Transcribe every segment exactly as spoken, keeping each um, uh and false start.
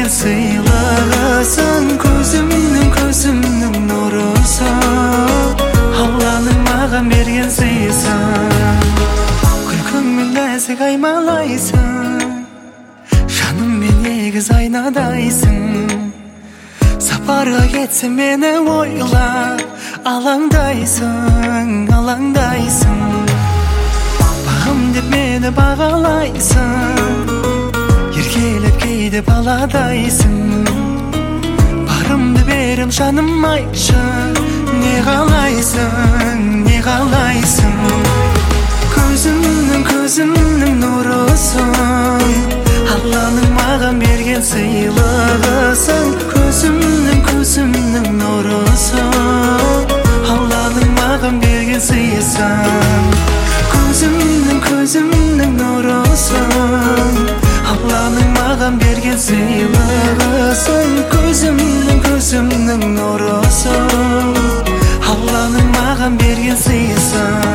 берген сыйлығысың, көзімнің көзімнің нұрысың, Алланың маған берген сыйысың. Күлкіңмен нәзік аймалайсың, жаныммен егіз айнадайсың. Сапарға кетсем мені ойлап, алаңдайсың, алаңдайсың. Бағым деп мені бағалайсың, еркелеп кейде баладайсың. Барымды берем жаным айтшы, не қалайсың, не қалайсың. Көзімнің көзімнің нұрысың, Алланың маған берген сыйлығысың. Көзімнің көзімнің нұрысың, Алланың маған берген сыйысың. Көзімнің көзімнің нұрысың, Алланың маған берген сыйлығысың. Көзімнің көзімнің нұрысың, Алланың маған берген сыйысың.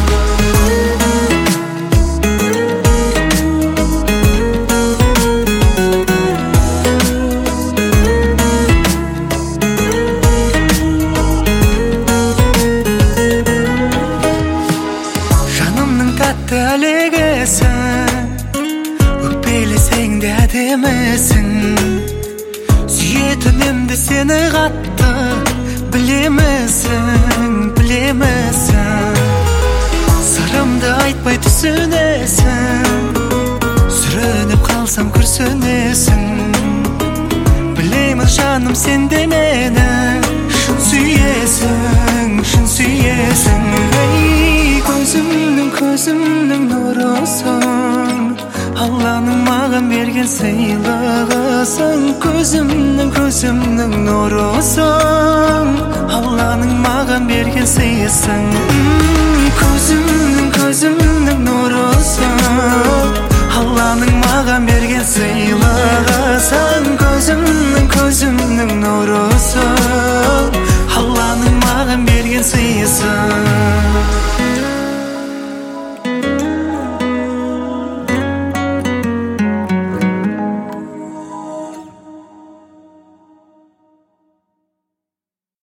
Әлегесің, өкпелесең де әдемісің. Сүйетінімді сені қатты, білемісің, білемісің. Сырымды айтпай түсінесің, сүрініп қалсам күрсінесің. Білемін жаным сен де мені шын сүйесің, шын сүйесің. Көзімнің көзімнің нұрысың, Алланың маған берген сыйлығысың. Көзімнің көзімнің нұрысың, Алланың маған берген сыйысың. Көзімнің көзімнің нұрысың, Алланың маған берген сыйлығысың. Көзімнің көзімнің нұрысың,